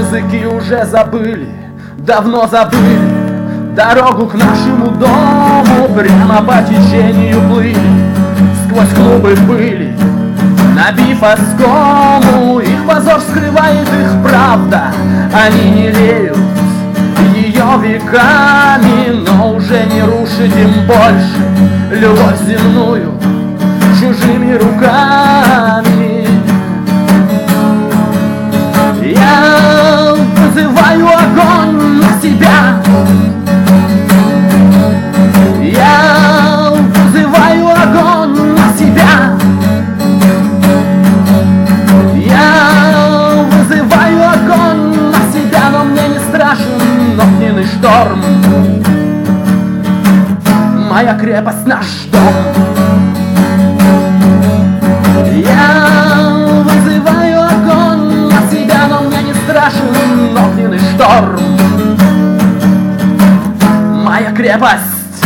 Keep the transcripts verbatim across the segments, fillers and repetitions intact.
языки уже забыли, давно забыли дорогу к нашему дому. Прямо по течению плыли, сквозь клубы пыли, набив оскому. Их позор скрывает их правда, они не леют ее веками, но уже не рушить им больше любовь земную чужими руками. Я вызываю огонь на себя, я вызываю огонь на себя, я вызываю огонь на себя, но мне не страшен огненный шторм. Моя крепость — наш дом. Я вызываю огонь на себя, но мне не страшен огненный шторм. Моя крепость.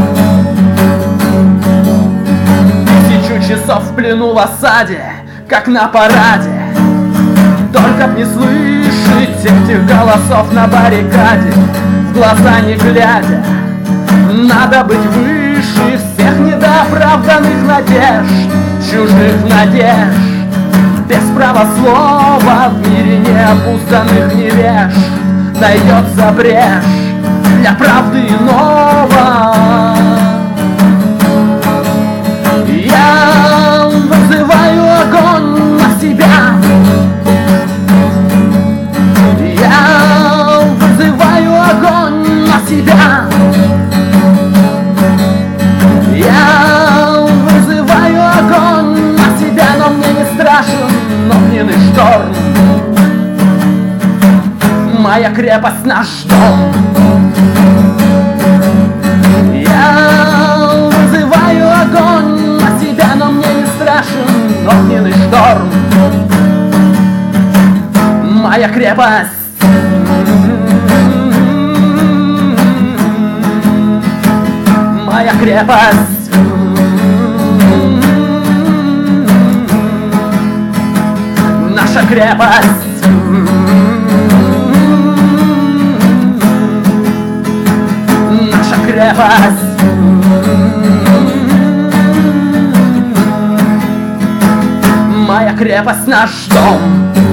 Тысячу часов в плену в осаде, как на параде. Только б не слышать этих голосов на баррикаде, в глаза не глядя. Надо быть выше всех недооправданных надежд, чужих надежд. Без права слова в мире необузданных невеж найдется брешь для правды иного. Я вызываю огонь на себя, я вызываю огонь на себя, я вызываю огонь на себя, но мне не страшен огненный шторм. Моя крепость — наш дом. Я вызываю огонь на себя, но мне не страшен огненный шторм. Моя крепость. Моя крепость. Наша крепость. Наша крепость. Моя крепость — наш дом.